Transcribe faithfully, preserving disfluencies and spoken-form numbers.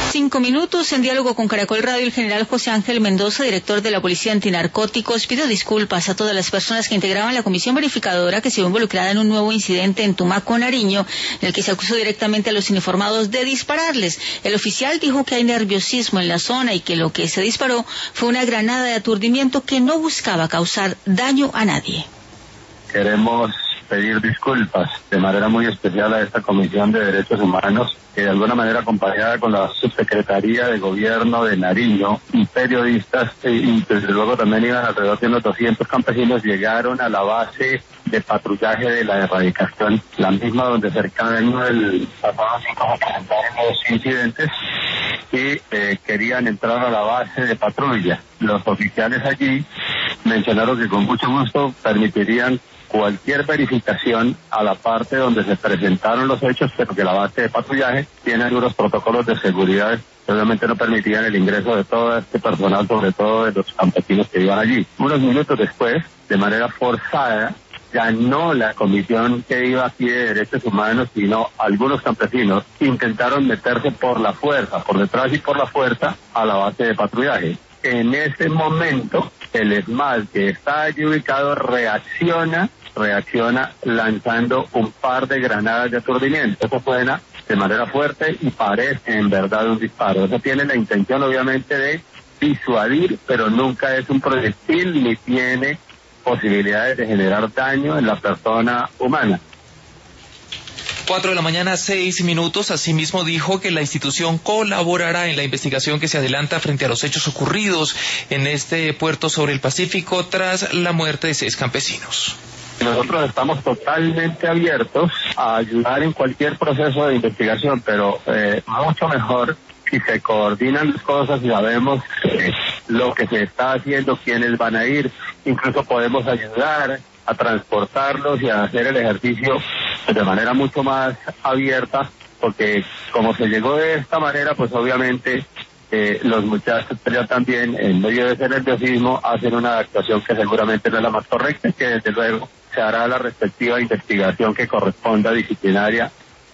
Cinco minutos. En diálogo con Caracol Radio, el general José Ángel Mendoza, director de la Policía Antinarcóticos, pidió disculpas a todas las personas que integraban la comisión verificadora que se vio involucrada en un nuevo incidente en Tumaco, Nariño, en el que se acusó directamente a los uniformados de dispararles. El oficial dijo que hay nerviosismo en la zona y que lo que se disparó fue una granada de aturdimiento que no buscaba causar daño a nadie. Queremos pedir disculpas de manera muy especial a esta Comisión de Derechos Humanos, que de alguna manera acompañada con la Subsecretaría de Gobierno de Nariño y periodistas, y, y desde luego también iban alrededor de unos doscientos campesinos, llegaron a la base de patrullaje de la erradicación, la misma donde cercano del pasado cinco se presentaron los incidentes, y eh, querían entrar a la base de patrulla. Los oficiales allí mencionaron que con mucho gusto permitirían cualquier verificación a la parte donde se presentaron los hechos, pero que la base de patrullaje tiene algunos protocolos de seguridad que obviamente no permitían el ingreso de todo este personal, sobre todo de los campesinos que iban allí. Unos minutos después, de manera forzada, ya no la comisión que iba aquí de derechos humanos, sino algunos campesinos intentaron meterse por la fuerza, por detrás y por la fuerza, a la base de patrullaje. En ese momento, el ESMAD que está allí ubicado reacciona, reacciona lanzando un par de granadas de aturdimiento. Eso suena de manera fuerte y parece en verdad un disparo. Eso tiene la intención obviamente de disuadir, pero nunca es un proyectil ni tiene posibilidades de generar daño en la persona humana. Cuatro de la mañana, seis minutos. Asimismo dijo que la institución colaborará en la investigación que se adelanta frente a los hechos ocurridos en este puerto sobre el Pacífico tras la muerte de seis campesinos. Nosotros estamos totalmente abiertos a ayudar en cualquier proceso de investigación, pero eh, mucho mejor si se coordinan las cosas y sabemos eh, lo que se está haciendo, quiénes van a ir, incluso podemos ayudar a transportarlos y a hacer el ejercicio de manera mucho más abierta, porque como se llegó de esta manera, pues obviamente eh, los muchachos ya también, en medio de ese nerviosismo, hacen una actuación que seguramente no es la más correcta, que desde luego se hará la respectiva investigación que corresponda disciplinaria